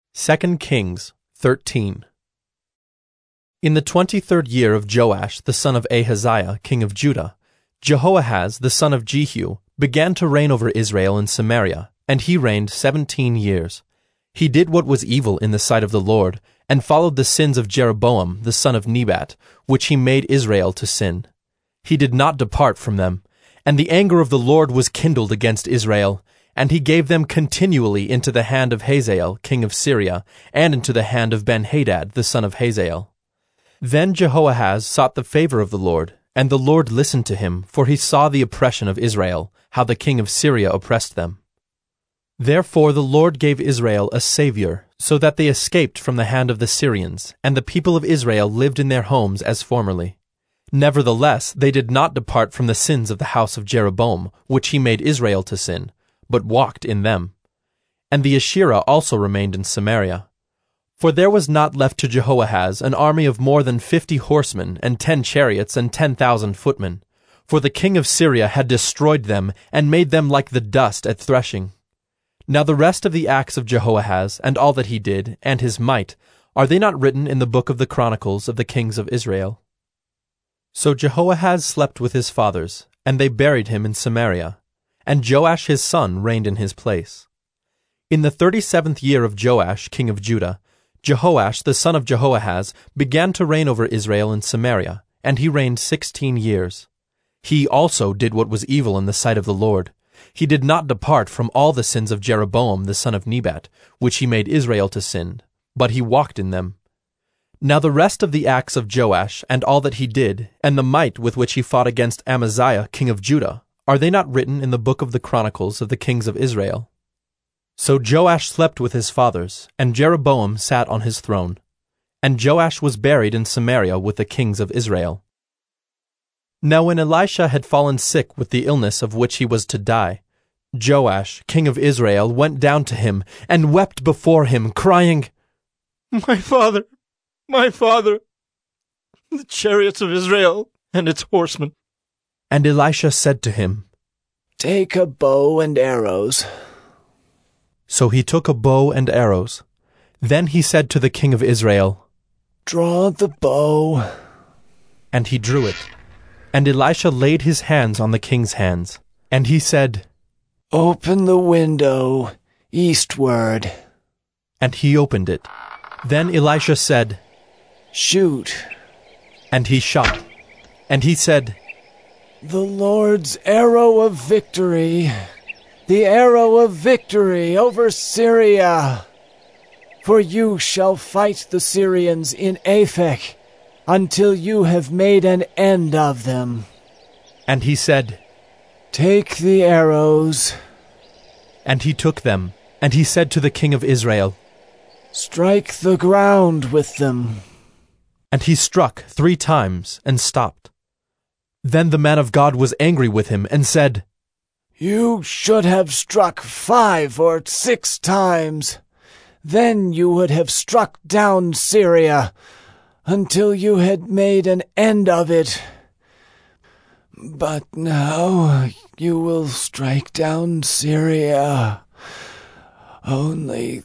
2 Kings 13. In the 23rd year of Joash the son of Ahaziah, king of Judah, Jehoahaz the son of Jehu began to reign over Israel in Samaria, and he reigned 17 years. He did what was evil in the sight of the Lord, and followed the sins of Jeroboam the son of Nebat, which he made Israel to sin. He did not depart from them, and the anger of the Lord was kindled against Israel, and he gave them continually into the hand of Hazael, king of Syria, and into the hand of Ben-Hadad, the son of Hazael. Then Jehoahaz sought the favor of the Lord, and the Lord listened to him, for he saw the oppression of Israel, how the king of Syria oppressed them. Therefore the Lord gave Israel a savior, so that they escaped from the hand of the Syrians, and the people of Israel lived in their homes as formerly. Nevertheless, they did not depart from the sins of the house of Jeroboam, which he made Israel to sin, but walked in them. And the Asherah also remained in Samaria. For there was not left to Jehoahaz an army of more than 50 horsemen, and 10 chariots, and 10,000 footmen. For the king of Syria had destroyed them, and made them like the dust at threshing. Now the rest of the acts of Jehoahaz, and all that he did, and his might, are they not written in the book of the Chronicles of the kings of Israel? So Jehoahaz slept with his fathers, and they buried him in Samaria. And Joash his son reigned in his place. In the 37th year of Joash king of Judah, Jehoash the son of Jehoahaz began to reign over Israel in Samaria, and he reigned 16 years. He also did what was evil in the sight of the Lord. He did not depart from all the sins of Jeroboam the son of Nebat, which he made Israel to sin, but he walked in them. Now the rest of the acts of Joash, and all that he did, and the might with which he fought against Amaziah king of Judah, are they not written in the book of the Chronicles of the kings of Israel? So Joash slept with his fathers, and Jeroboam sat on his throne. And Joash was buried in Samaria with the kings of Israel. Now when Elisha had fallen sick with the illness of which he was to die, Joash, king of Israel, went down to him, and wept before him, crying, My father, the chariots of Israel and its horsemen. And Elisha said to him, Take a bow and arrows. So he took a bow and arrows. Then he said to the king of Israel, Draw the bow. And he drew it. And Elisha laid his hands on the king's hands. And he said, Open the window eastward. And he opened it. Then Elisha said, Shoot. And he shot. And he said, The Lord's arrow of victory, the arrow of victory over Syria. For you shall fight the Syrians in Aphek, until you have made an end of them. And he said, Take the arrows. And he took them. And he said to the king of Israel, Strike the ground with them. And he struck 3 times and stopped. Then the man of God was angry with him and said, You should have struck 5 or 6 times. Then you would have struck down Syria until you had made an end of it. But now you will strike down Syria only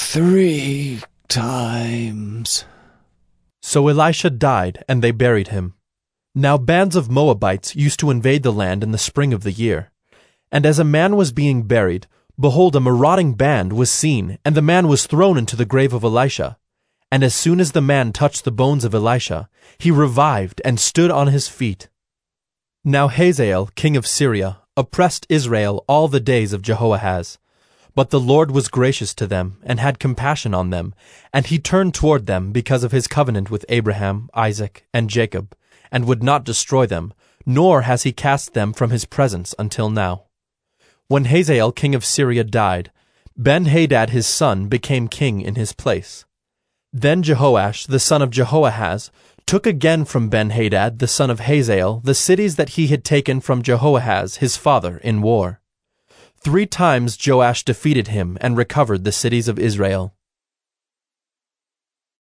3 times. So Elisha died, and they buried him. Now bands of Moabites used to invade the land in the spring of the year. And as a man was being buried, behold, a marauding band was seen, and the man was thrown into the grave of Elisha. And as soon as the man touched the bones of Elisha, he revived and stood on his feet. Now Hazael, king of Syria, oppressed Israel all the days of Jehoahaz. But the Lord was gracious to them, and had compassion on them, and he turned toward them because of his covenant with Abraham, Isaac, and Jacob, and would not destroy them, nor has he cast them from his presence until now. When Hazael king of Syria died, Ben-Hadad his son became king in his place. Then Jehoash the son of Jehoahaz took again from Ben-Hadad the son of Hazael the cities that he had taken from Jehoahaz his father in war. 3 times Joash defeated him and recovered the cities of Israel.